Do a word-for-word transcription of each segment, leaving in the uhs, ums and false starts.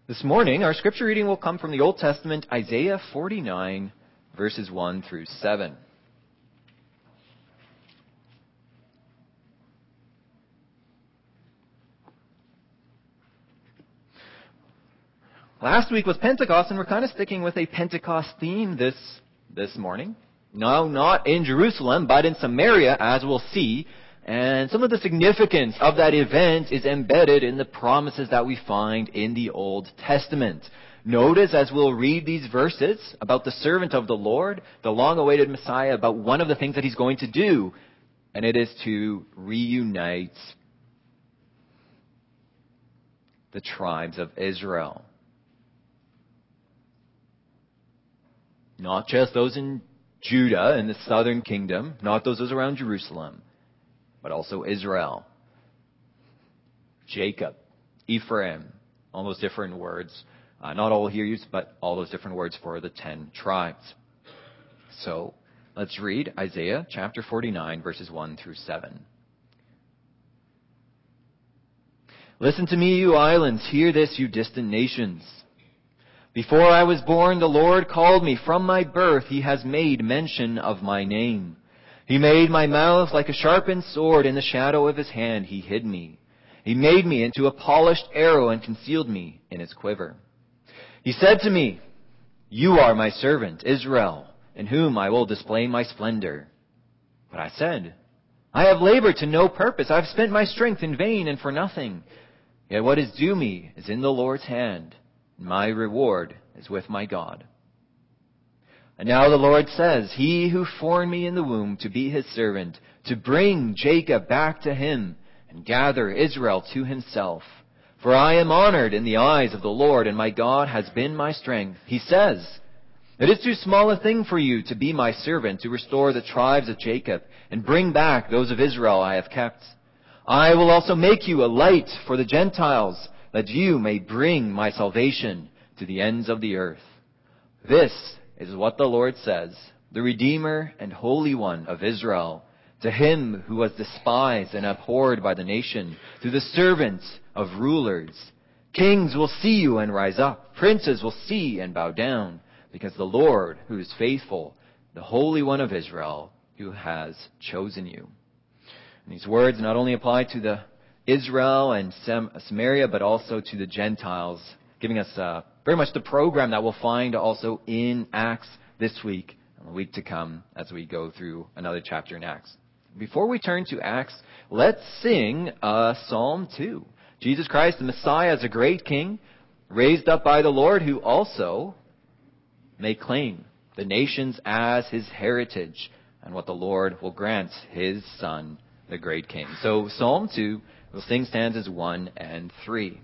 This morning, our scripture reading will come from the Old Testament, Isaiah forty-nine, verses one through seven. Last week was Pentecost, and we're kind of sticking with a Pentecost theme this, this morning. No, not in Jerusalem, but in Samaria, as we'll see. And some of the significance of that event is embedded in the promises that we find in the Old Testament. Notice, as we'll read these verses about the servant of the Lord, the long-awaited Messiah, about one of the things that he's going to do, and it is to reunite the tribes of Israel. Not just those in Judah and the southern kingdom, not those around Jerusalem, but also Israel, Jacob, Ephraim, all those different words. Uh, not all here used, but all those different words for the ten tribes. So let's read Isaiah chapter forty-nine, verses one through seven. Listen to me, you islands. Hear this, you distant nations. Before I was born, the Lord called me. From my birth, he has made mention of my name. He made my mouth like a sharpened sword. In the shadow of his hand he hid me. He made me into a polished arrow and concealed me in his quiver. He said to me, "You are my servant, Israel, in whom I will display my splendor." But I said, "I have labored to no purpose. I have spent my strength in vain and for nothing. Yet what is due me is in the Lord's hand. My reward is with my God." And now the Lord says, "He who formed me in the womb to be his servant, to bring Jacob back to him and gather Israel to himself. For I am honored in the eyes of the Lord, and my God has been my strength." He says, "It is too small a thing for you to be my servant, to restore the tribes of Jacob and bring back those of Israel I have kept. I will also make you a light for the Gentiles, that you may bring my salvation to the ends of the earth." This is what the Lord says, the Redeemer and Holy One of Israel, to him who was despised and abhorred by the nation, to the servant of rulers. "Kings will see you and rise up. Princes will see and bow down, because the Lord, who is faithful, the Holy One of Israel, who has chosen you." And these words not only apply to the Israel and Sam- Samaria, but also to the Gentiles, giving us uh, very much the program that we'll find also in Acts this week and the week to come as we go through another chapter in Acts. Before we turn to Acts, let's sing uh, Psalm two. Jesus Christ, the Messiah, is a great King, raised up by the Lord, who also may claim the nations as his heritage, and what the Lord will grant his Son, the great King. So Psalm two, we'll sing stanzas one and three.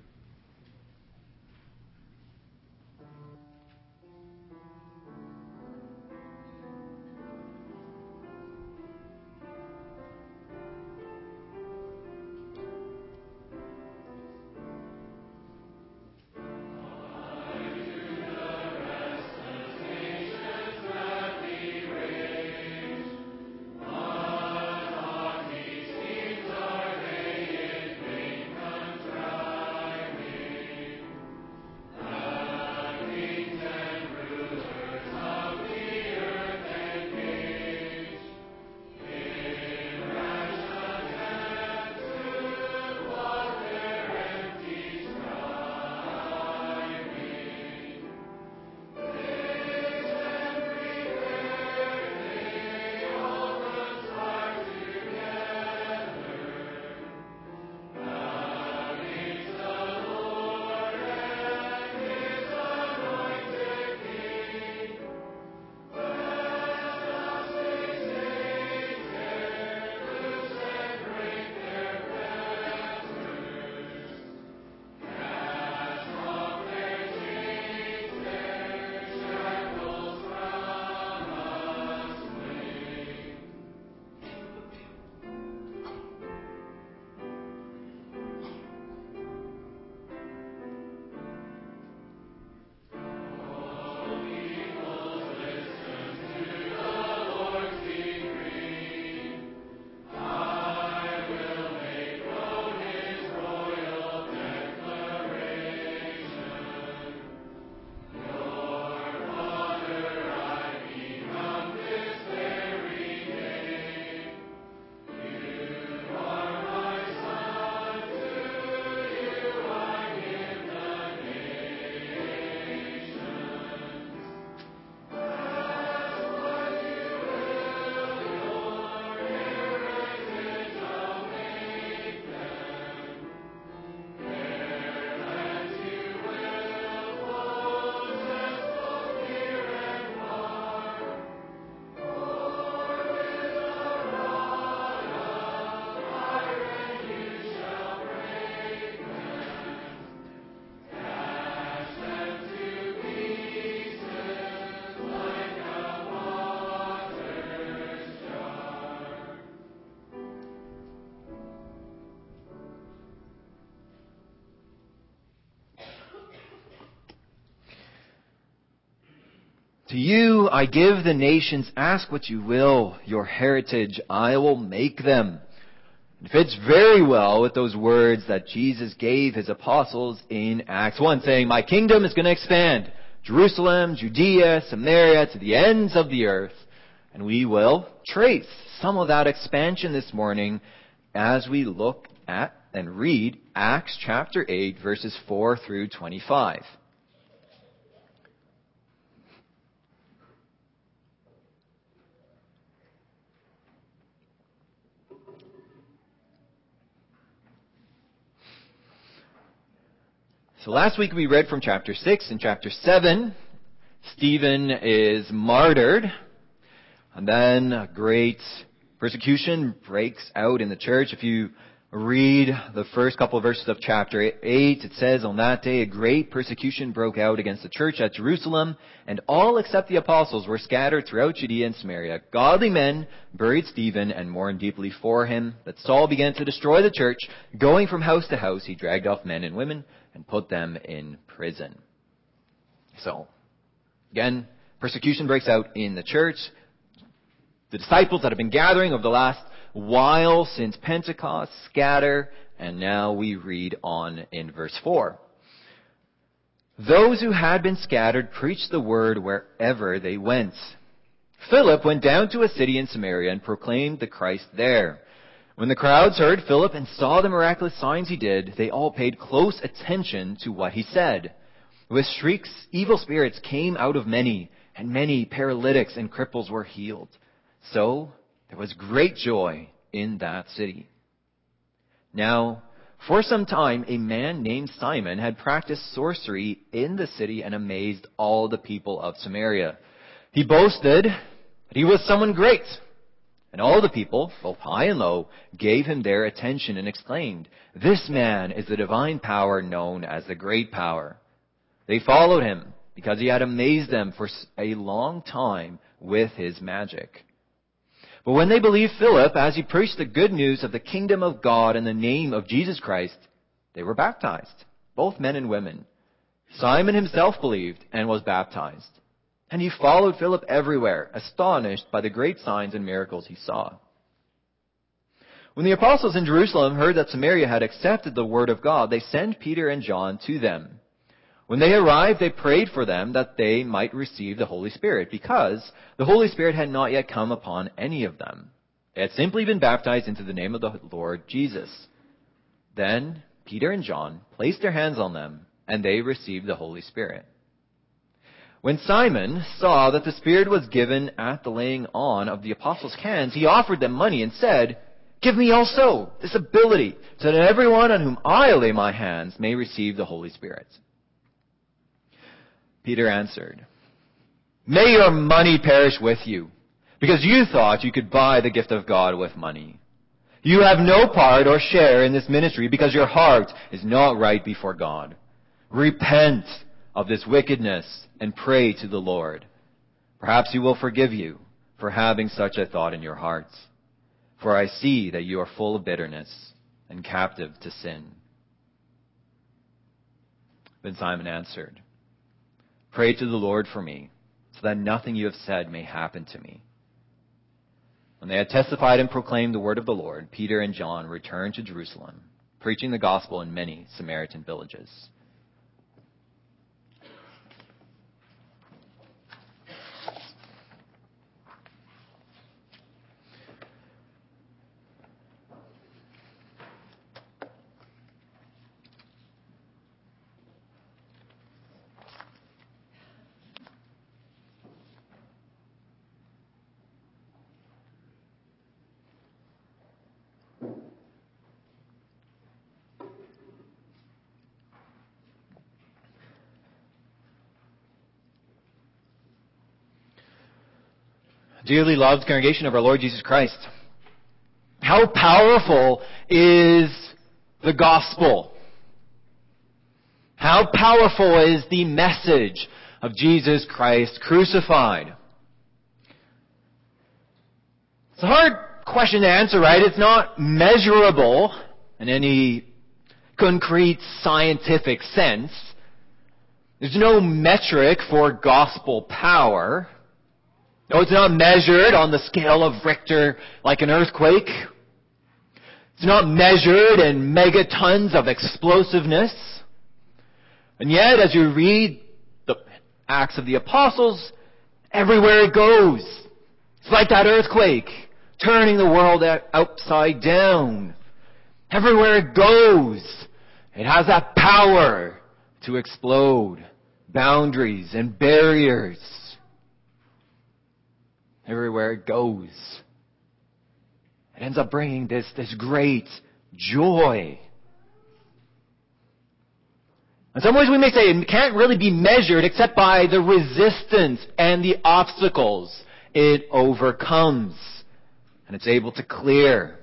To you I give the nations, ask what you will, your heritage I will make them. It fits very well with those words that Jesus gave his apostles in Acts one, saying, my kingdom is going to expand. Jerusalem, Judea, Samaria, to the ends of the earth. And we will trace some of that expansion this morning as we look at and read Acts chapter eight, verses four through twenty-five. So last week we read from chapter six and chapter seven. Stephen is martyred. And then a great persecution breaks out in the church. If you read the first couple of verses of chapter eight, it says, on that day a great persecution broke out against the church at Jerusalem, and all except the apostles were scattered throughout Judea and Samaria. Godly men buried Stephen and mourned deeply for him. That Saul began to destroy the church. Going from house to house, he dragged off men and women and put them in prison. So, again, persecution breaks out in the church. The disciples that have been gathering over the last while since Pentecost scatter, and now we read on in verse four. Those who had been scattered preached the word wherever they went. Philip went down to a city in Samaria and proclaimed the Christ there. When the crowds heard Philip and saw the miraculous signs he did, they all paid close attention to what he said. With shrieks, evil spirits came out of many, and many paralytics and cripples were healed. So there was great joy in that city. Now, for some time, a man named Simon had practiced sorcery in the city and amazed all the people of Samaria. He boasted that he was someone great. And all the people, both high and low, gave him their attention and exclaimed, this man is the divine power known as the great power. They followed him because he had amazed them for a long time with his magic. But when they believed Philip as he preached the good news of the kingdom of God in the name of Jesus Christ, they were baptized, both men and women. Simon himself believed and was baptized. And he followed Philip everywhere, astonished by the great signs and miracles he saw. When the apostles in Jerusalem heard that Samaria had accepted the word of God, they sent Peter and John to them. When they arrived, they prayed for them that they might receive the Holy Spirit, because the Holy Spirit had not yet come upon any of them. They had simply been baptized into the name of the Lord Jesus. Then Peter and John placed their hands on them, and they received the Holy Spirit. When Simon saw that the Spirit was given at the laying on of the apostles' hands, he offered them money and said, give me also this ability, so that everyone on whom I lay my hands may receive the Holy Spirit. Peter answered, may your money perish with you, because you thought you could buy the gift of God with money. You have no part or share in this ministry, because your heart is not right before God. Repent of this wickedness and pray to the Lord. Perhaps he will forgive you for having such a thought in your hearts. For I see that you are full of bitterness and captive to sin. Then Simon answered, pray to the Lord for me, so that nothing you have said may happen to me. When they had testified and proclaimed the word of the Lord, Peter and John returned to Jerusalem, preaching the gospel in many Samaritan villages. Dearly loved congregation of our Lord Jesus Christ, how powerful is the gospel? How powerful is the message of Jesus Christ crucified? It's a hard question to answer, right? It's not measurable in any concrete scientific sense. There's no metric for gospel power. No, it's not measured on the scale of Richter like an earthquake. It's not measured in megatons of explosiveness. And yet, as you read the Acts of the Apostles, everywhere it goes, it's like that earthquake, turning the world upside down. Everywhere it goes, it has that power to explode boundaries and barriers. Everywhere it goes, it ends up bringing this, this great joy. In some ways we may say it can't really be measured except by the resistance and the obstacles it overcomes. And it's able to clear.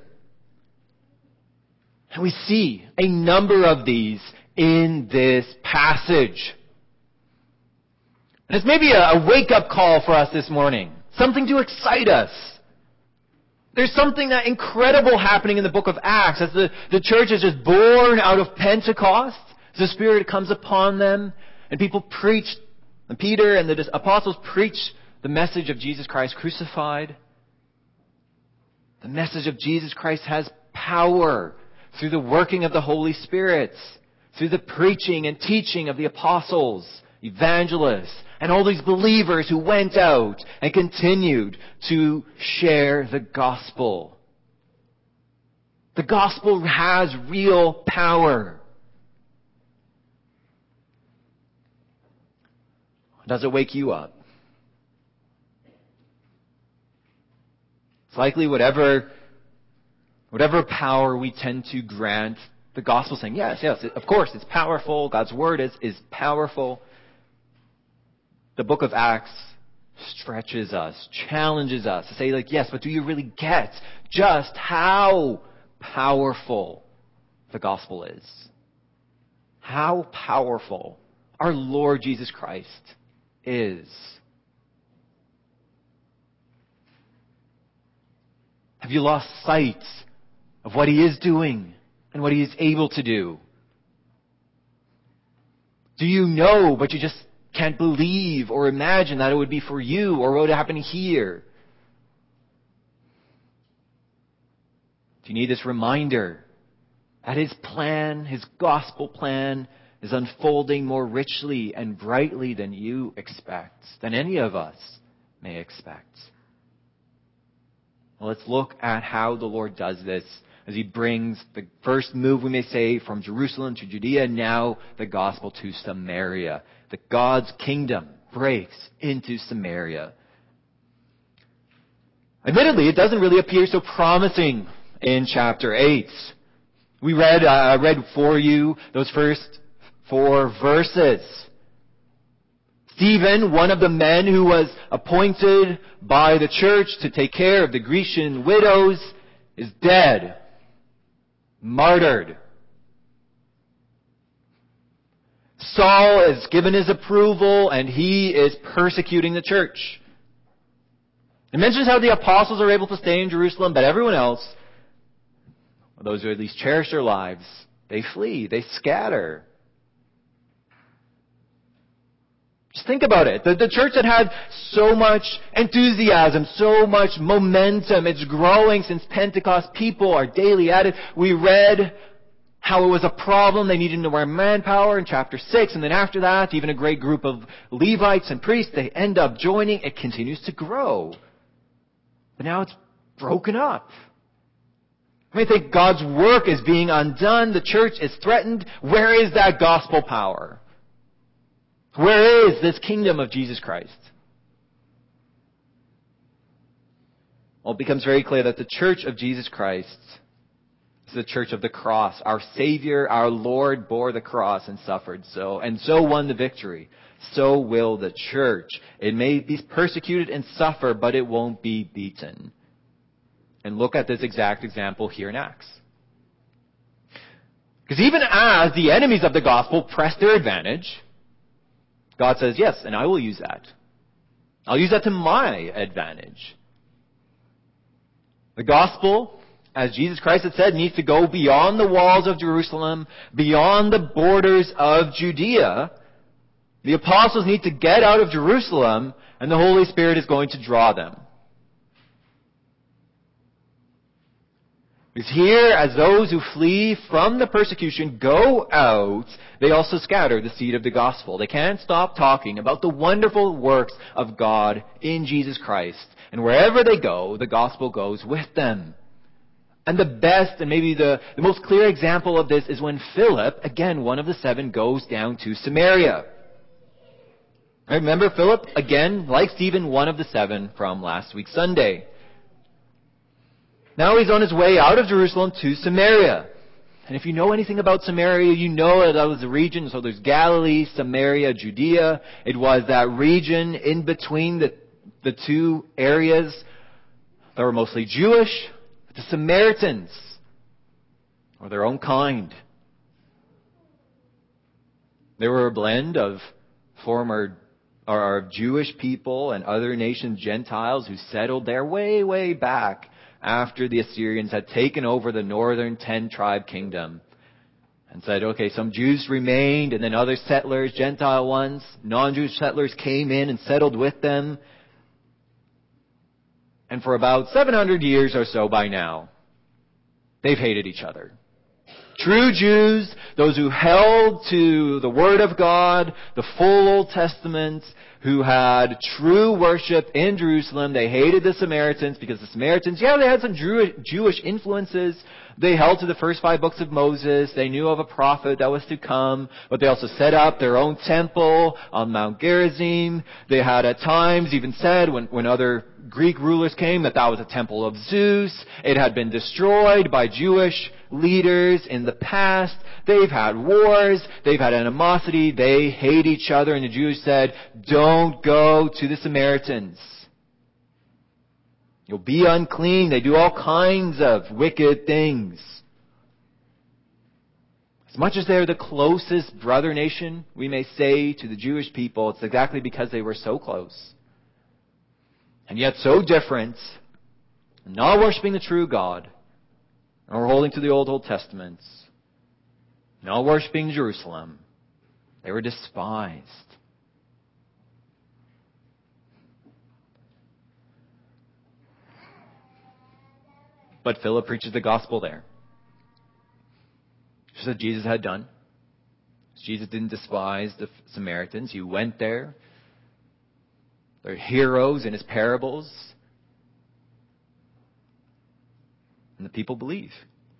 And we see a number of these in this passage. And it's maybe a, a wake-up call for us this morning. Something to excite us. There's something that incredible happening in the book of Acts as the, the church is just born out of Pentecost. As the Spirit comes upon them and people preach, and Peter and the apostles preach the message of Jesus Christ crucified. The message of Jesus Christ has power through the working of the Holy Spirit, through the preaching and teaching of the apostles, evangelists, and all these believers who went out and continued to share the gospel. The gospel has real power. Does it wake you up? It's likely whatever, whatever power we tend to grant the gospel, saying, yes, yes, of course, it's powerful. God's word is, is powerful. The book of Acts stretches us, challenges us to say, like, yes, but do you really get just how powerful the gospel is? How powerful our Lord Jesus Christ is. Have you lost sight of what He is doing and what He is able to do? Do you know, but you just can't believe or imagine that it would be for you or what would happen here? Do you need this reminder that His plan, His gospel plan, is unfolding more richly and brightly than you expect, than any of us may expect? Well, let's look at how the Lord does this as He brings the first move, we may say, from Jerusalem to Judea, now the gospel to Samaria. That God's kingdom breaks into Samaria. Admittedly, it doesn't really appear so promising in chapter eight. We read, I uh, read for you those first four verses. Stephen, one of the men who was appointed by the church to take care of the Grecian widows, is dead, martyred. Saul is given his approval and he is persecuting the church. It mentions how the apostles are able to stay in Jerusalem, but everyone else, those who at least cherish their lives, they flee, they scatter. Just think about it. The, the church that had so much enthusiasm, so much momentum, it's growing since Pentecost. People are daily at it. We read how it was a problem. They needed more manpower in chapter six. And then after that, even a great group of Levites and priests, they end up joining. It continues to grow. But now it's broken up. I mean, I think God's work is being undone. The church is threatened. Where is that gospel power? Where is this kingdom of Jesus Christ? Well, it becomes very clear that the church of Jesus Christ is the church of the cross. Our Savior, our Lord, bore the cross and suffered so, and so won the victory. So will the church. It may be persecuted and suffer, but it won't be beaten. And look at this exact example here in Acts. Because even as the enemies of the gospel press their advantage, God says, yes, and I will use that. I'll use that to my advantage. The gospel, as Jesus Christ had said, needs to go beyond the walls of Jerusalem, beyond the borders of Judea. The apostles need to get out of Jerusalem, and the Holy Spirit is going to draw them. Because here, as those who flee from the persecution go out, they also scatter the seed of the gospel. They can't stop talking about the wonderful works of God in Jesus Christ. And wherever they go, the gospel goes with them. And the best and maybe the, the most clear example of this is when Philip, again, one of the seven, goes down to Samaria. Right, remember Philip, again, like Stephen, one of the seven from last week's Sunday. Now he's on his way out of Jerusalem to Samaria. And if you know anything about Samaria, you know that that was the region. So there's Galilee, Samaria, Judea. It was that region in between the, the two areas that were mostly Jewish. The Samaritans, or their own kind. They were a blend of former or Jewish people and other nations, Gentiles, who settled there way, way back after the Assyrians had taken over the northern ten-tribe kingdom. And said, okay, some Jews remained, and then other settlers, Gentile ones, non-Jewish settlers came in and settled with them. And for about seven hundred years or so by now, they've hated each other. True Jews, those who held to the Word of God, the full Old Testament, who had true worship in Jerusalem, they hated the Samaritans because the Samaritans, yeah, they had some Jewish influences. They held to the first five books of Moses. They knew of a prophet that was to come. But they also set up their own temple on Mount Gerizim. They had at times even said, when, when other Greek rulers came, that that was a temple of Zeus. It had been destroyed by Jewish leaders in the past. They've had wars. They've had animosity. They hate each other. And the Jews said, don't go to the Samaritans. You'll be unclean. They do all kinds of wicked things. As much as they're the closest brother nation, we may say, to the Jewish people, it's exactly because they were so close. And yet so different, not worshiping the true God, nor holding to the Old Old Testaments, not worshiping Jerusalem. They were despised. But Philip preaches the gospel there. Just as Jesus had done. Jesus didn't despise the Samaritans. He went there. They're heroes in his parables. And the people believe.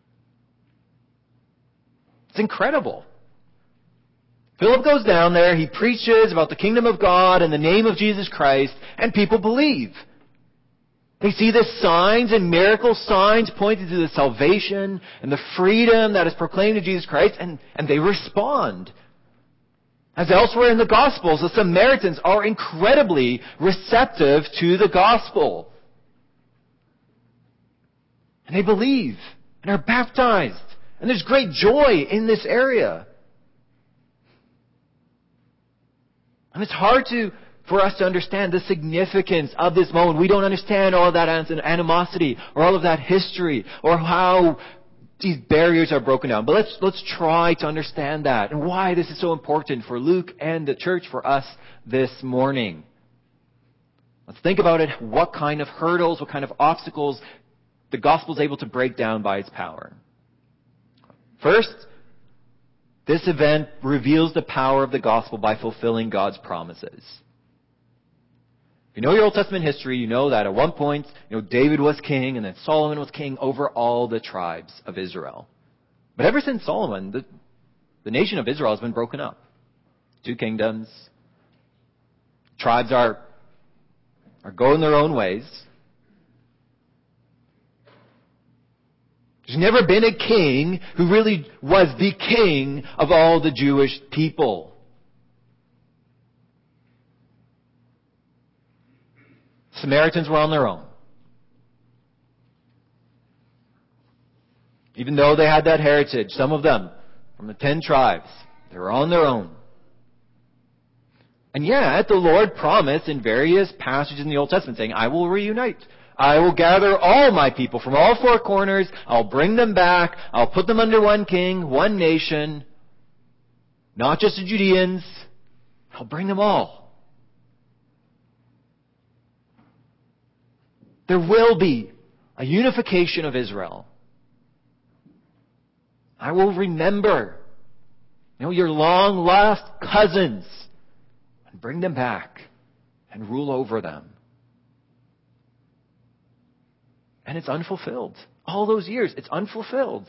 It's incredible. Philip goes down there. He preaches about the kingdom of God in the name of Jesus Christ. And people believe. They see the signs and miracle signs pointing to the salvation and the freedom that is proclaimed in Jesus Christ, and, and they respond. As elsewhere in the Gospels, the Samaritans are incredibly receptive to the gospel. And they believe and are baptized. And there's great joy in this area. And it's hard to... for us to understand the significance of this moment. We don't understand all of that animosity or all of that history or how these barriers are broken down. But let's, let's try to understand that and why this is so important for Luke and the church, for us this morning. Let's think about it. What kind of hurdles, what kind of obstacles the gospel is able to break down by its power. First, this event reveals the power of the gospel by fulfilling God's promises. If you know your Old Testament history, you know that at one point, you know, David was king and then Solomon was king over all the tribes of Israel. But ever since Solomon, the, the nation of Israel has been broken up. Two kingdoms. Tribes are, are going their own ways. There's never been a king who really was the king of all the Jewish people. Samaritans were on their own. Even though they had that heritage, some of them from the ten tribes, they were on their own. And yet the Lord promised in various passages in the Old Testament saying, I will reunite. I will gather all my people from all four corners. I'll bring them back. I'll put them under one king, one nation. Not just the Judeans. I'll bring them all. There will be a unification of Israel. I will remember, you know, your long lost cousins and bring them back and rule over them. And it's unfulfilled. All those years, it's unfulfilled.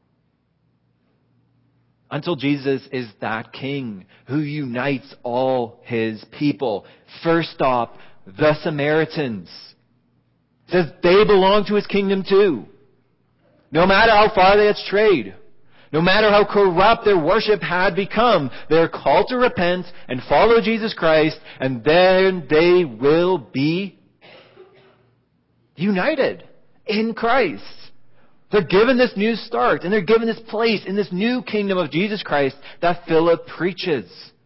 Until Jesus is that king who unites all his people. First stop, the Samaritans. It says they belong to his kingdom too. No matter how far they had strayed, no matter how corrupt their worship had become, they're called to repent and follow Jesus Christ, and then they will be united in Christ. They're given this new start, and they're given this place in this new kingdom of Jesus Christ that Philip preaches.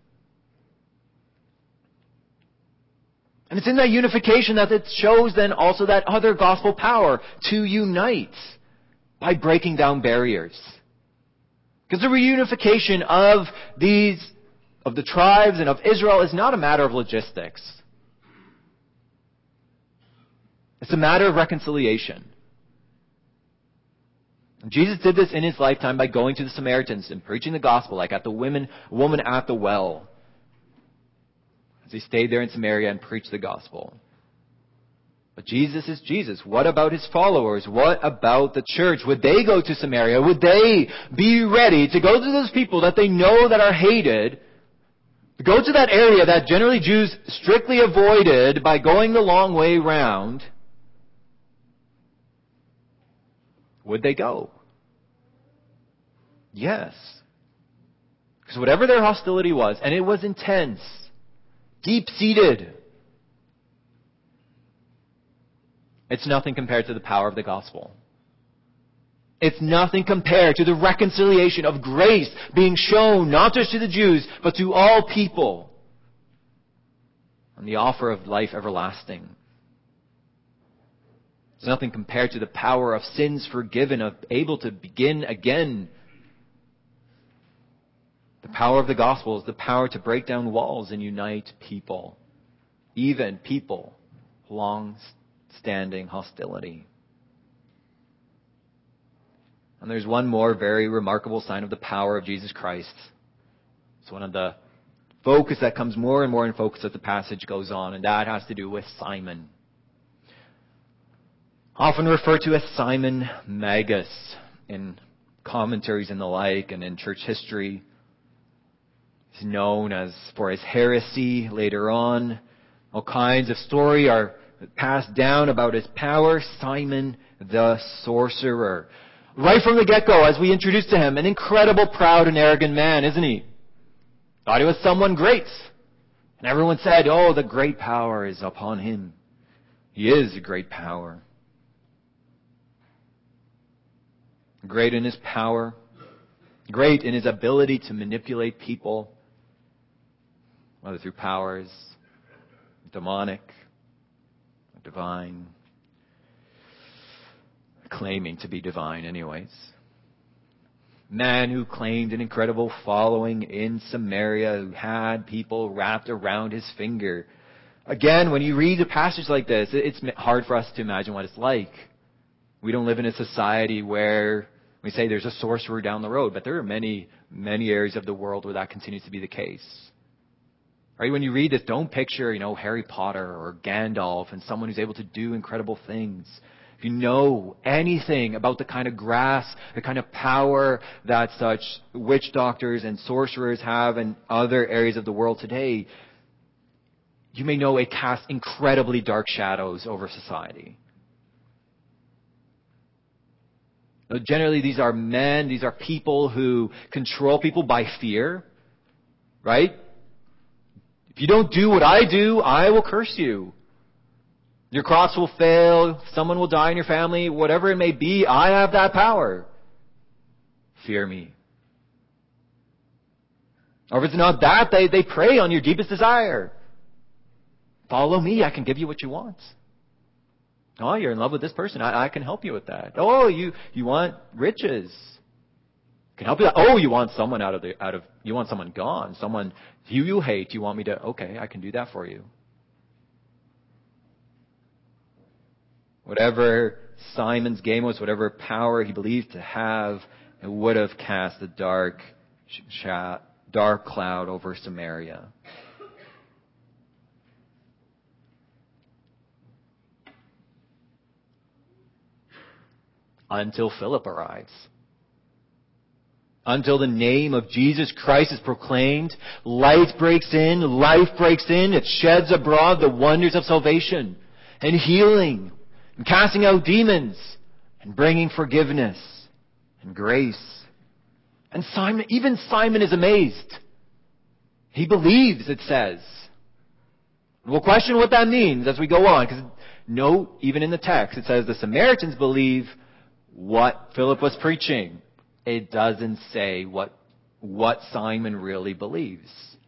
And it's in that unification that it shows then also that other gospel power to unite by breaking down barriers. Because the reunification of these, of the tribes and of Israel is not a matter of logistics. It's a matter of reconciliation. And Jesus did this in his lifetime by going to the Samaritans and preaching the gospel, like at the women, woman at the well. As he stayed there in Samaria and preached the gospel. But Jesus is Jesus. What about his followers? What about the church? Would they go to Samaria? Would they be ready to go to those people that they know that are hated? Go to that area that generally Jews strictly avoided by going the long way round. Would they go? Yes. Because whatever their hostility was, and it was intense, deep-seated, it's nothing compared to the power of the gospel. It's nothing compared to the reconciliation of grace being shown not just to the Jews, but to all people. And the offer of life everlasting. It's nothing compared to the power of sins forgiven, of able to begin again. The power of the gospel is the power to break down walls and unite people. Even people long standing hostility. And there's one more very remarkable sign of the power of Jesus Christ. It's one of the focus that comes more and more in focus as the passage goes on, and that has to do with Simon. Often referred to as Simon Magus in commentaries and the like, and in church history. He's known as for his heresy later on. All kinds of story are passed down about his power. Simon the sorcerer. Right from the get-go, as we introduced to him, an incredible, proud, and arrogant man, isn't he? Thought he was someone great. And everyone said, oh, the great power is upon him. He is a great power. Great in his power. Great in his ability to manipulate people. Whether through powers, demonic, divine. Claiming to be divine anyways. Man who claimed an incredible following in Samaria, who had people wrapped around his finger. Again, when you read a passage like this, it's hard for us to imagine what it's like. We don't live in a society where we say there's a sorcerer down the road, but there are many, many areas of the world where that continues to be the case. Right? When you read this, don't picture, you know, Harry Potter or Gandalf and someone who's able to do incredible things. If you know anything about the kind of grasp, the kind of power that such witch doctors and sorcerers have in other areas of the world today, you may know it casts incredibly dark shadows over society. Generally, these are men, these are people who control people by fear, right? If you don't do what I do, I will curse you. Your crops will fail, someone will die in your family, whatever it may be, I have that power. Fear me. Or if it's not that, they, they prey on your deepest desire. Follow me, I can give you what you want. Oh, you're in love with this person, I, I can help you with that. Oh, you, you want riches. can help you. Oh, you want someone out of the out of you want someone gone, someone who you hate. You want me to? Okay, I can do that for you. Whatever Simon's game was, whatever power he believed to have, it would have cast a dark, sh- dark cloud over Samaria. Until Philip arrives. Until the name of Jesus Christ is proclaimed, light breaks in, life breaks in, it sheds abroad the wonders of salvation and healing and casting out demons and bringing forgiveness and grace. And Simon, even Simon is amazed. He believes, it says. We'll question what that means as we go on, because note, even in the text, it says the Samaritans believe what Philip was preaching. It doesn't say what, what Simon really believes.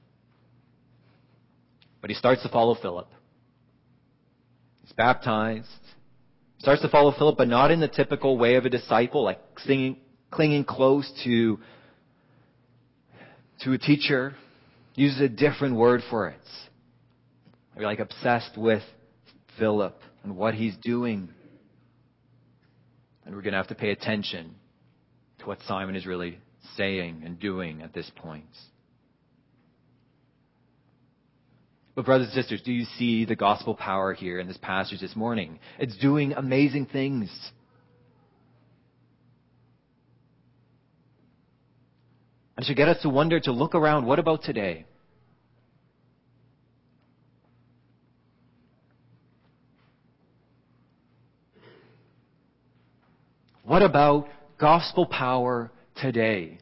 But he starts to follow Philip. He's baptized. He starts to follow Philip, but not in the typical way of a disciple, like singing, clinging close to, to a teacher. He uses a different word for it. We're like obsessed with Philip and what he's doing. And we're going to have to pay attention to what Simon is really saying and doing at this point. But brothers and sisters, do you see the gospel power here in this passage this morning? It's doing amazing things. And it should get us to wonder, to look around, what about today? What about gospel power today?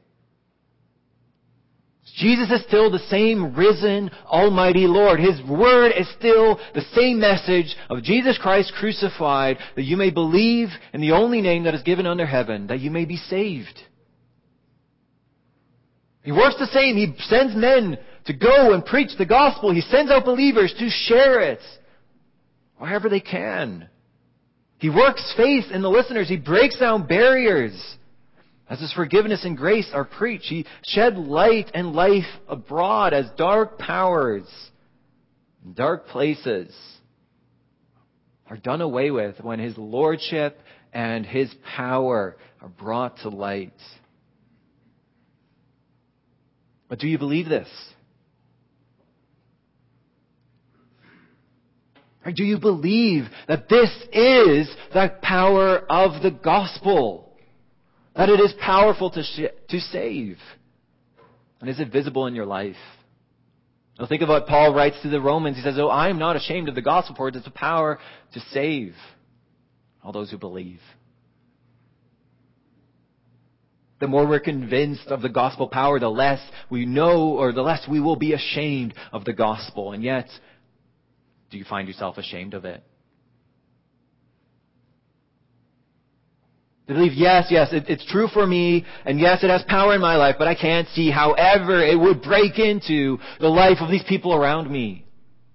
Jesus is still the same risen, almighty Lord. His word is still the same message of Jesus Christ crucified, that you may believe in the only name that is given under heaven, that you may be saved. He works the same. He sends men to go and preach the gospel. He sends out believers to share it wherever they can. He works faith in the listeners. He breaks down barriers as His forgiveness and grace are preached. He shed light and life abroad as dark powers, dark places are done away with when His lordship and His power are brought to light. But do you believe this? Or do you believe that this is the power of the gospel? That it is powerful to sh- to save? And is it visible in your life? Now think of what Paul writes to the Romans. He says, "Oh, I am not ashamed of the gospel, for it is the power to save all those who believe." The more we're convinced of the gospel power, the less we know, or the less we will be ashamed of the gospel. And yet, do you find yourself ashamed of it? To believe, yes, yes, it, it's true for me, and yes, it has power in my life, but I can't see however it would break into the life of these people around me.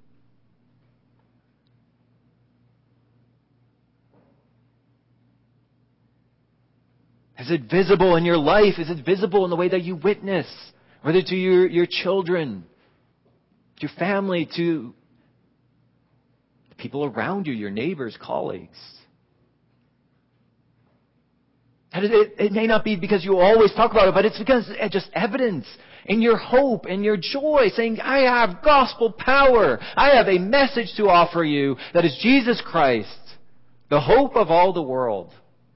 Is it visible in your life? Is it visible in the way that you witness? Whether to your, your children, to your family, to the people around you, your neighbors, colleagues. And it, it, it may not be because you always talk about it, but it's because it's just evidence in your hope and your joy, saying, I have gospel power. I have a message to offer you that is Jesus Christ, the hope of all the world.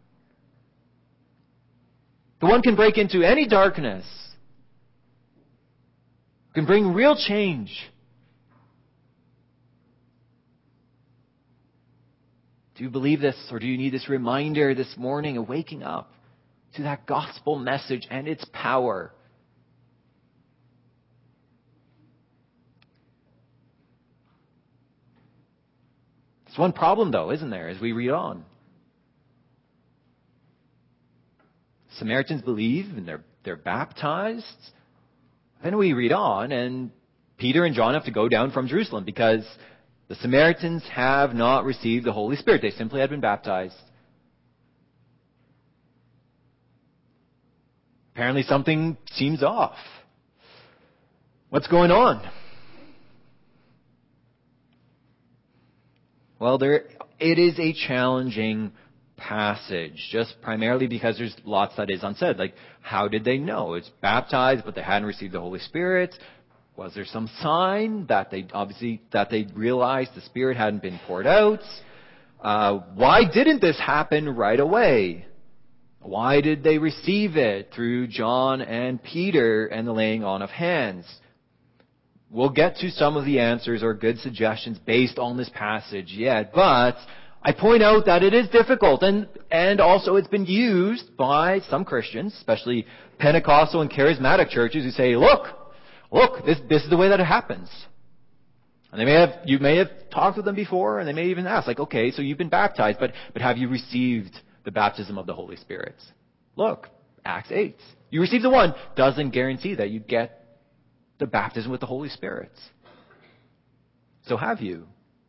The one can break into any darkness, can bring real change. Do you believe this, or do you need this reminder this morning of waking up to that gospel message and its power? There's one problem, though, isn't there, as we read on. Samaritans believe and they're, they're baptized. Then we read on, and Peter and John have to go down from Jerusalem because the Samaritans have not received the Holy Spirit. They simply had been baptized. Apparently something seems off. What's going on? Well, there it is a challenging passage, just primarily because there's lots that is unsaid. Like, how did they know? It's baptized, but they hadn't received the Holy Spirit. Was there some sign that they obviously that they realized the Spirit hadn't been poured out? Uh, why didn't this happen right away? Why did they receive it through John and Peter and the laying on of hands? We'll get to some of the answers or good suggestions based on this passage yet, but I point out that it is difficult, and, and also it's been used by some Christians, especially Pentecostal and charismatic churches, who say, look, look, this, this is the way that it happens. And they may have, you may have talked with them before, and they may even ask, like, okay, so you've been baptized, but, but have you received the baptism of the Holy Spirit? Look, Acts eight. You receive the one, doesn't guarantee that you get the baptism with the Holy Spirit. So have you?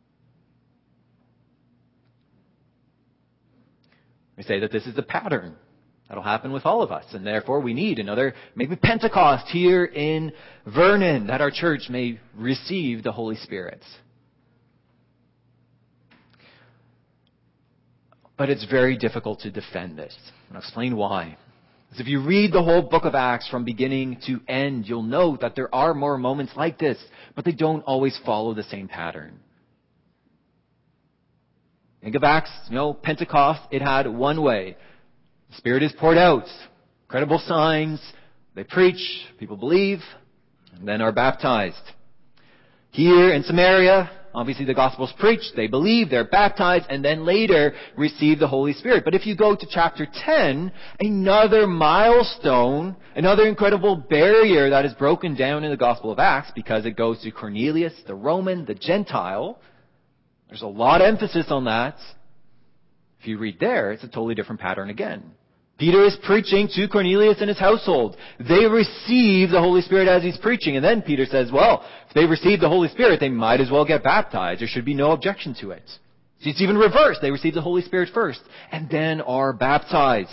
We say that this is the pattern that'll happen with all of us, and therefore we need another, maybe Pentecost here in Vernon, that our church may receive the Holy Spirit. But it's very difficult to defend this. And I'll explain why. Because if you read the whole book of Acts from beginning to end, you'll note that there are more moments like this, but they don't always follow the same pattern. Think of Acts, you know, Pentecost, it had one way. The Spirit is poured out. Incredible signs. They preach. People believe. And then are baptized. Here in Samaria, obviously the gospel's preached. They believe. They're baptized. And then later receive the Holy Spirit. But if you go to chapter ten, another milestone, another incredible barrier that is broken down in the Gospel of Acts, because it goes to Cornelius, the Roman, the Gentile. There's a lot of emphasis on that. If you read there, it's a totally different pattern again. Peter is preaching to Cornelius and his household. They receive the Holy Spirit as he's preaching. And then Peter says, well, if they receive the Holy Spirit, they might as well get baptized. There should be no objection to it. So it's even reversed. They receive the Holy Spirit first and then are baptized.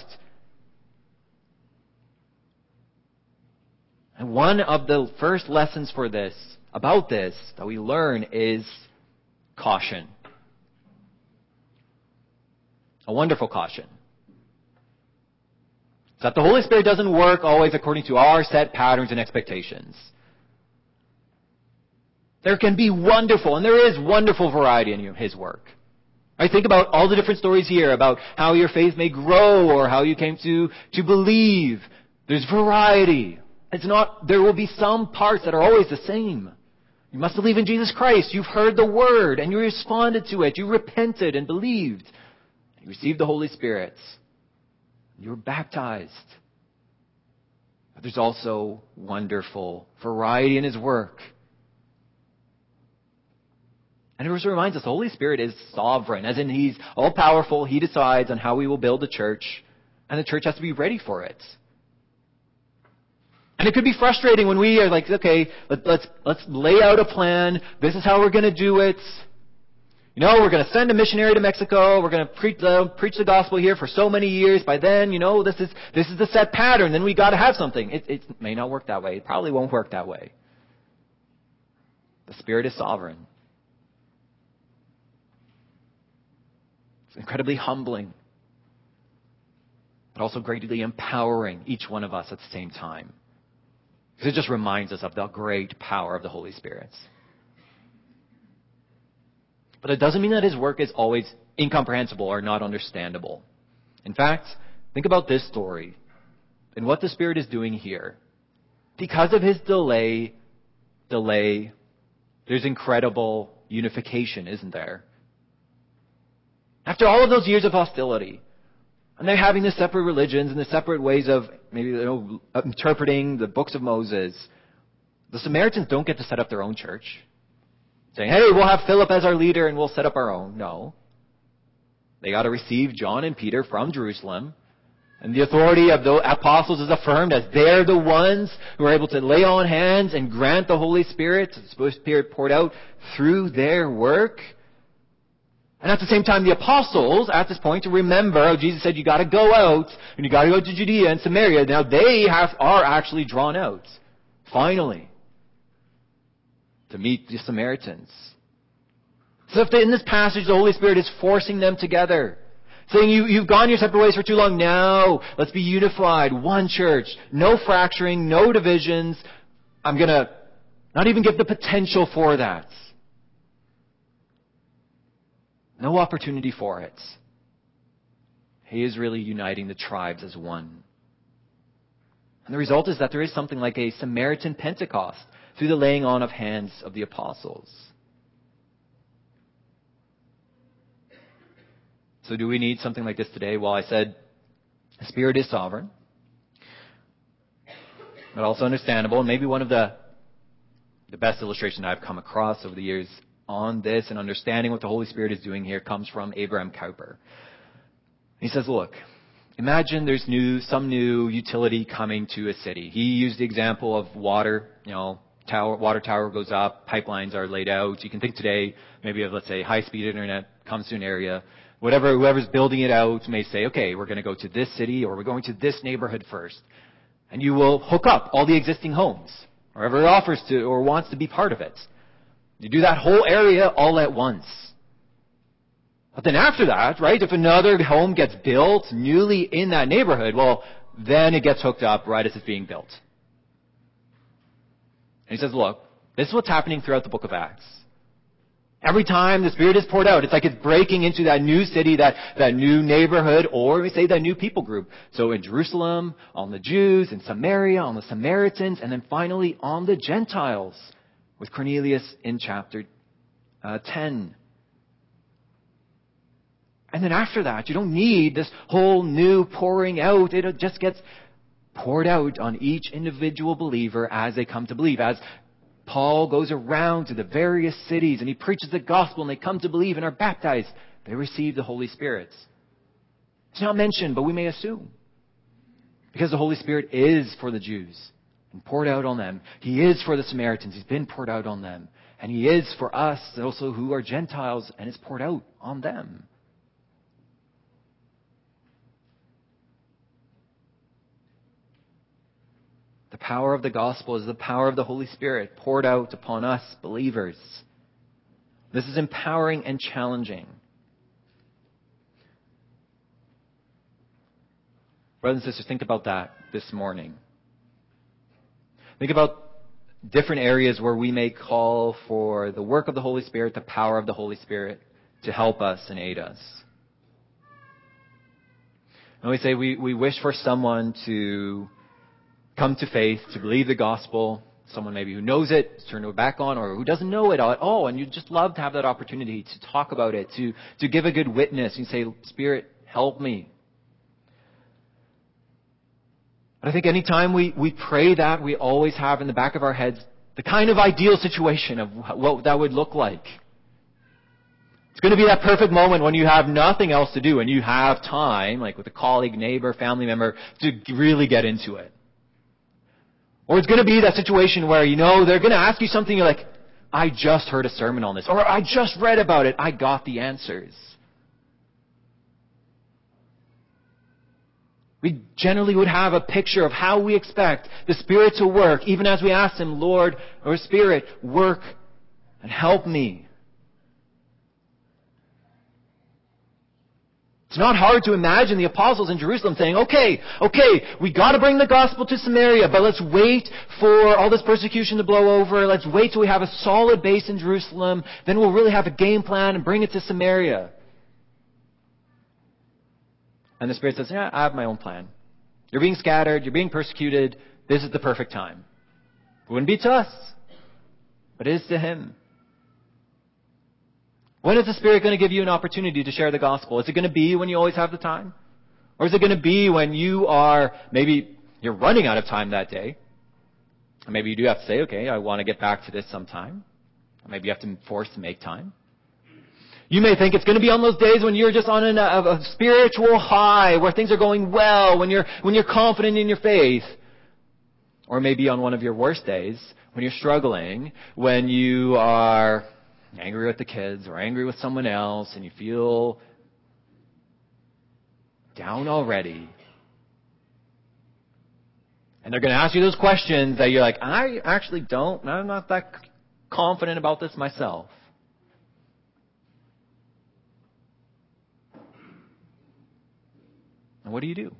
And one of the first lessons for this, about this, that we learn is caution. A wonderful caution. It's that the Holy Spirit doesn't work always according to our set patterns and expectations. There can be wonderful, and there is wonderful variety in His work. I think about all the different stories here about how your faith may grow or how you came to, to believe. There's variety. It's not, there will be some parts that are always the same. You must believe in Jesus Christ. You've heard the word and you responded to it. You repented and believed. You received the Holy Spirit. You were baptized. But there's also wonderful variety in His work. And it also reminds us the Holy Spirit is sovereign, as in He's all-powerful. He decides on how we will build the church, and the church has to be ready for it. And it could be frustrating when we are like, okay, let, let's let's lay out a plan. This is how we're going to do it. You know, we're going to send a missionary to Mexico. We're going to preach the, preach the gospel here for so many years. By then, you know, this is this is the set pattern. Then we got to have something. It, it may not work that way. It probably won't work that way. The Spirit is sovereign. It's incredibly humbling, but also greatly empowering each one of us at the same time. Because it just reminds us of the great power of the Holy Spirit. But it doesn't mean that His work is always incomprehensible or not understandable. In fact, think about this story and what the Spirit is doing here. Because of His delay, delay, there's incredible unification, isn't there? After all of those years of hostility, and they're having the separate religions and the separate ways of maybe you know, interpreting the books of Moses, the Samaritans don't get to set up their own church. Saying, hey, we'll have Philip as our leader and we'll set up our own. No. They got to receive John and Peter from Jerusalem. And the authority of the apostles is affirmed as they're the ones who are able to lay on hands and grant the Holy Spirit, the Spirit poured out through their work. And at the same time, the apostles, at this point, to remember, oh, Jesus said you got to go out, and you got to go to Judea and Samaria. Now they have, are actually drawn out, finally, to meet the Samaritans. So if in this passage the Holy Spirit is forcing them together, saying you, you've gone your separate ways for too long, now let's be unified, one church, no fracturing, no divisions. I'm going to not even give the potential for that. No opportunity for it. He is really uniting the tribes as one. And the result is that there is something like a Samaritan Pentecost through the laying on of hands of the apostles. So do we need something like this today? Well, I said the Spirit is sovereign, but also understandable. And maybe one of the, the best illustrations I've come across over the years on this and understanding what the Holy Spirit is doing here comes from Abraham Kuyper. He says, look, imagine there's new, some new utility coming to a city. He used the example of water, you know, tower, water tower goes up, pipelines are laid out. You can think today, maybe of, let's say, high-speed internet comes to an area. Whatever, whoever's building it out may say, okay, we're going to go to this city or we're going to this neighborhood first. And you will hook up all the existing homes, or whoever offers to or wants to be part of it. You do that whole area all at once. But then after that, right, if another home gets built newly in that neighborhood, well, then it gets hooked up right as it's being built. And he says, look, this is what's happening throughout the book of Acts. Every time the Spirit is poured out, it's like it's breaking into that new city, that, that new neighborhood, or we say that new people group. So in Jerusalem, on the Jews, in Samaria, on the Samaritans, and then finally on the Gentiles, with Cornelius in chapter uh, ten. And then after that, you don't need this whole new pouring out. It just gets poured out on each individual believer as they come to believe. As Paul goes around to the various cities and he preaches the gospel and they come to believe and are baptized, they receive the Holy Spirit. It's not mentioned, but we may assume. Because the Holy Spirit is for the Jews and poured out on them. He is for the Samaritans. He's been poured out on them. And He is for us also who are Gentiles and is poured out on them. The power of the gospel is the power of the Holy Spirit poured out upon us believers. This is empowering and challenging. Brothers and sisters, think about that this morning. Think about different areas where we may call for the work of the Holy Spirit, the power of the Holy Spirit to help us and aid us. And we say we, we wish for someone to come to faith, to believe the gospel, someone maybe who knows it, to turn their back on, or who doesn't know it at all, and you'd just love to have that opportunity to talk about it, to, to give a good witness. You say, Spirit, help me. But I think anytime we, we pray that, we always have in the back of our heads the kind of ideal situation of what that would look like. It's going to be that perfect moment when you have nothing else to do and you have time, like with a colleague, neighbor, family member, to really get into it. Or it's going to be that situation where, you know, they're going to ask you something, you're like, I just heard a sermon on this, or I just read about it, I got the answers. We generally would have a picture of how we expect the Spirit to work, even as we ask Him, Lord, or Spirit, work and help me. It's not hard to imagine the apostles in Jerusalem saying, okay, okay, we got to bring the gospel to Samaria, but let's wait for all this persecution to blow over. Let's wait till we have a solid base in Jerusalem. Then we'll really have a game plan and bring it to Samaria. And the Spirit says, yeah, I have my own plan. You're being scattered. You're being persecuted. This is the perfect time. It wouldn't be to us, but it is to Him. When is the Spirit going to give you an opportunity to share the gospel? Is it going to be when you always have the time? Or is it going to be when you are, maybe you're running out of time that day? Or maybe you do have to say, okay, I want to get back to this sometime. Or maybe you have to be forced to make time. You may think it's going to be on those days when you're just on an, a, a spiritual high, where things are going well, when you're, when you're confident in your faith. Or maybe on one of your worst days, when you're struggling, when you are angry with the kids or angry with someone else, and you feel down already. And they're going to ask you those questions that you're like, I actually don't, I'm not that confident about this myself. And what do you do?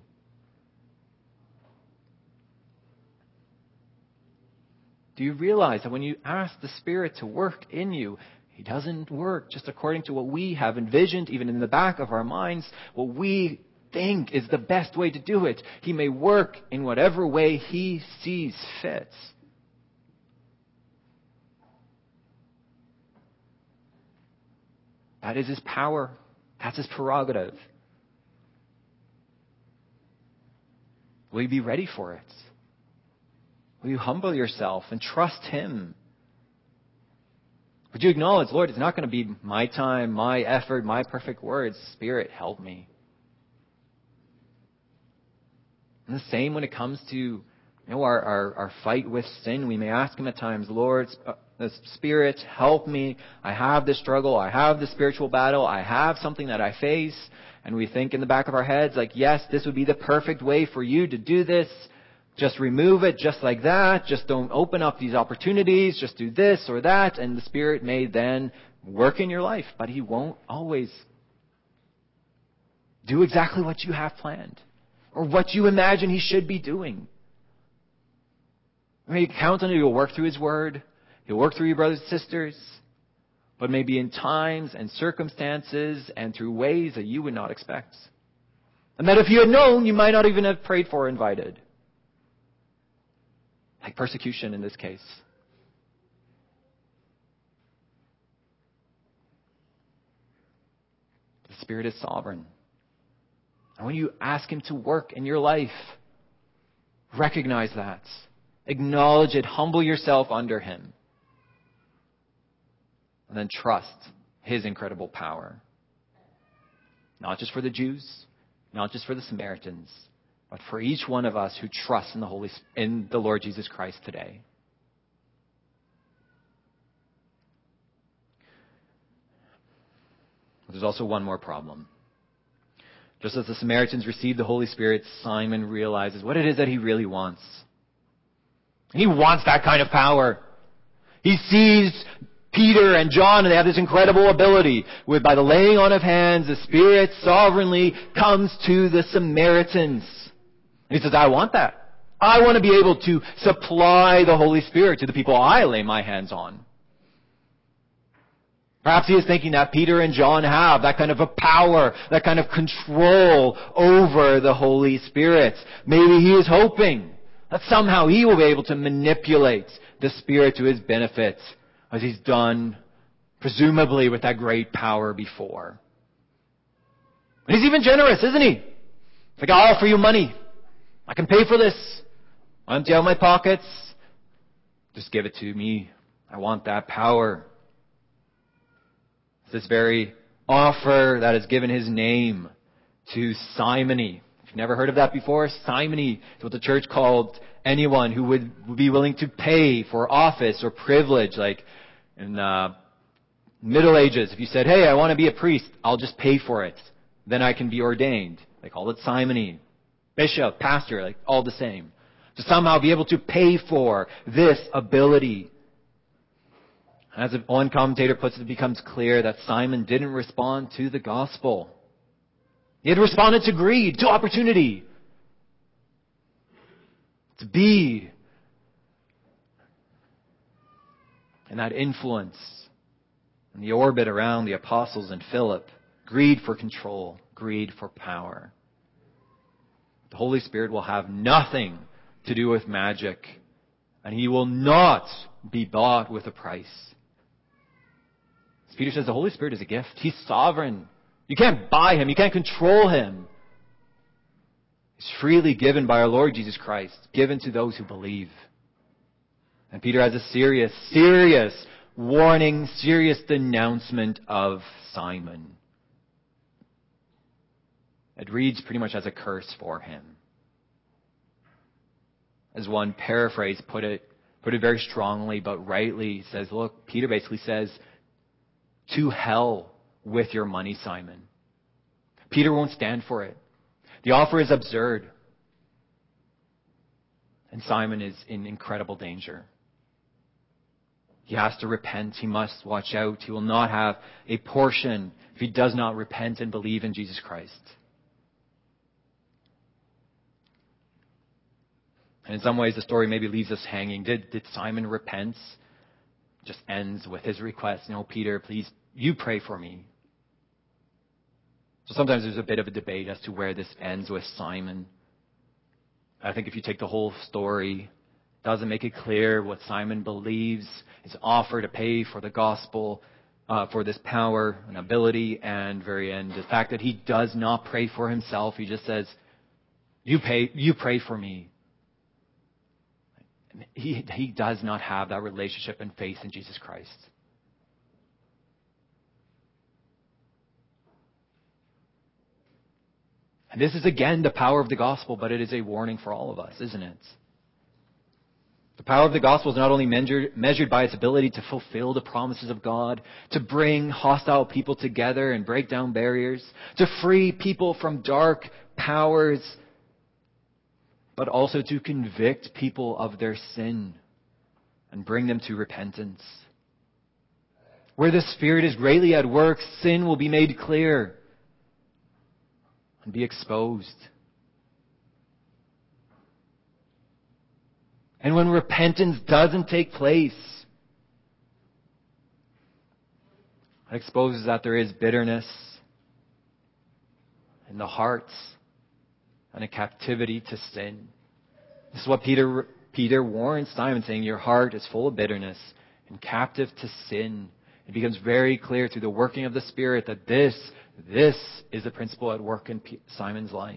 Do you realize that when you ask the Spirit to work in you, He doesn't work just according to what we have envisioned, even in the back of our minds, what we think is the best way to do it. He may work in whatever way He sees fit. That is His power. That's His prerogative. Will you be ready for it? Will you humble yourself and trust Him? Would you acknowledge, Lord, it's not going to be my time, my effort, my perfect words. Spirit, help me. And the same when it comes to you know, our, our, our fight with sin. We may ask Him at times, Lord, uh, Spirit, help me. I have this struggle. I have this spiritual battle. I have something that I face. And we think in the back of our heads, like, yes, this would be the perfect way for you to do this. Just remove it just like that. Just don't open up these opportunities. Just do this or that. And the Spirit may then work in your life. But He won't always do exactly what you have planned or what you imagine He should be doing. I mean, you count on it. He'll work through His Word. He'll work through your brothers and sisters. But maybe in times and circumstances and through ways that you would not expect. And that if you had known, you might not even have prayed for or invited. Like persecution in this case. The Spirit is sovereign. And when you ask Him to work in your life, recognize that. Acknowledge it. Humble yourself under Him. And then trust His incredible power. Not just for the Jews, not just for the Samaritans, but for each one of us who trusts in the Holy in the Lord Jesus Christ today. There's also one more problem. Just as the Samaritans received the Holy Spirit, Simon realizes what it is that he really wants. He wants that kind of power. He sees Peter and John, and they have this incredible ability where by the laying on of hands, the Spirit sovereignly comes to the Samaritans. And he says, I want that. I want to be able to supply the Holy Spirit to the people I lay my hands on. Perhaps he is thinking that Peter and John have that kind of a power, that kind of control over the Holy Spirit. Maybe he is hoping that somehow he will be able to manipulate the Spirit to his benefit, as he's done, presumably, with that great power before. And he's even generous, isn't he? It's like, I'll offer you money. I can pay for this. I'll empty out my pockets. Just give it to me. I want that power. It's this very offer that has given his name to simony. If you've never heard of that before, simony is what the church called anyone who would, would be willing to pay for office or privilege. Like in the Middle Ages, if you said, hey, I want to be a priest, I'll just pay for it. Then I can be ordained. They called it simony. Bishop, pastor, like all the same. To somehow be able to pay for this ability. As one commentator puts it, it becomes clear that Simon didn't respond to the gospel. He had responded to greed, to opportunity. To be in that influence in the orbit around the apostles and Philip. Greed for control, greed for power. The Holy Spirit will have nothing to do with magic, and He will not be bought with a price. As Peter says, the Holy Spirit is a gift. He's sovereign. You can't buy Him. You can't control Him. He's freely given by our Lord Jesus Christ, given to those who believe. And Peter has a serious, serious warning, serious denouncement of Simon. It reads pretty much as a curse for him. As one paraphrase put it, put it very strongly but rightly, he says, look, Peter basically says, To hell with your money, Simon. Peter won't stand for it. The offer is absurd. And Simon is in incredible danger. He has to repent. He must watch out. He will not have a portion if he does not repent and believe in Jesus Christ. And in some ways, the story maybe leaves us hanging. Did, did Simon repent? Just ends with his request, no, Peter, please, you pray for me. So sometimes there's a bit of a debate as to where this ends with Simon. I think if you take the whole story, it doesn't make it clear what Simon believes, his offer to pay for the gospel, uh, for this power and ability, and very end, the fact that he does not pray for himself. He just says, you pay, you pray for me. He, he does not have that relationship and faith in Jesus Christ. And this is again the power of the gospel, but it is a warning for all of us, isn't it? The power of the gospel is not only measured, measured by its ability to fulfill the promises of God, to bring hostile people together and break down barriers, to free people from dark powers, but also to convict people of their sin and bring them to repentance. Where the Spirit is greatly at work, sin will be made clear and be exposed. And when repentance doesn't take place, it exposes that there is bitterness in the hearts and a captivity to sin. This is what Peter Peter warns Simon, saying, your heart is full of bitterness and captive to sin. It becomes very clear through the working of the Spirit that this, this is the principle at work in P- Simon's life.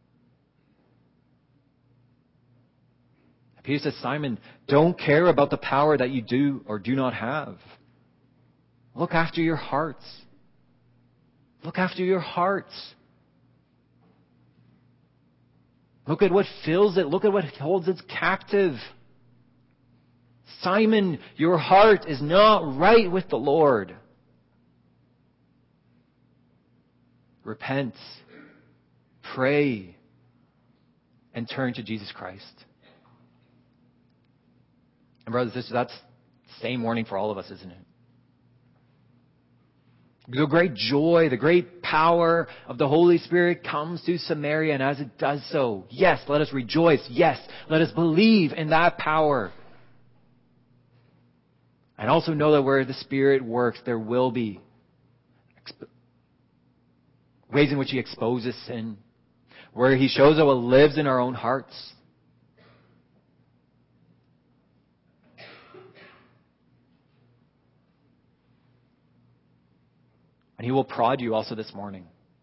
Peter says, Simon, don't care about the power that you do or do not have. Look after your hearts. Look after your hearts. Look at what fills it. Look at what holds it captive. Simon, your heart is not right with the Lord. Repent, pray, and turn to Jesus Christ. And brothers and sisters, that's the same warning for all of us, isn't it? The great joy, the great power of the Holy Spirit comes to Samaria, and as it does so, yes, let us rejoice. Yes, let us believe in that power. And also know that where the Spirit works, there will be exp- ways in which He exposes sin, where He shows how it lives in our own hearts. And He will prod you also this morning.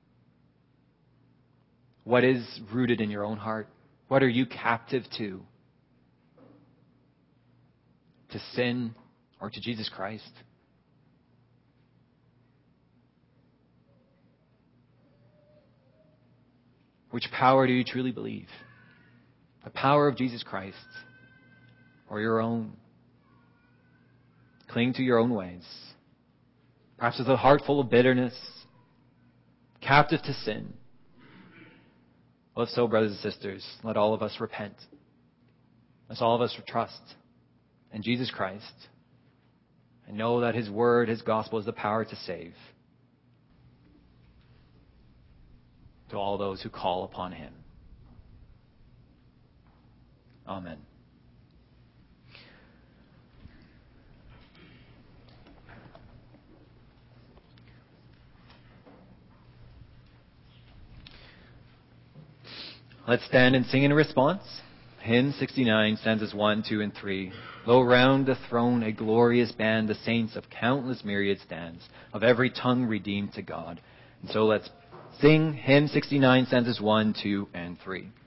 What is rooted in your own heart? What are you captive to? To sin or to Jesus Christ? Which power do you truly believe? The power of Jesus Christ or your own? Cling to your own ways. Perhaps with a heart full of bitterness, captive to sin. Well, if so, brothers and sisters, let all of us repent. Let all of us trust in Jesus Christ and know that His word, His gospel is the power to save to all those who call upon Him. Amen. Let's stand and sing in response. Hymn sixty-nine, stanzas one, two, and three. Lo, round the throne a glorious band, the saints of countless myriad stands, of every tongue redeemed to God. And so let's sing hymn sixty-nine, stanzas one, two, and three.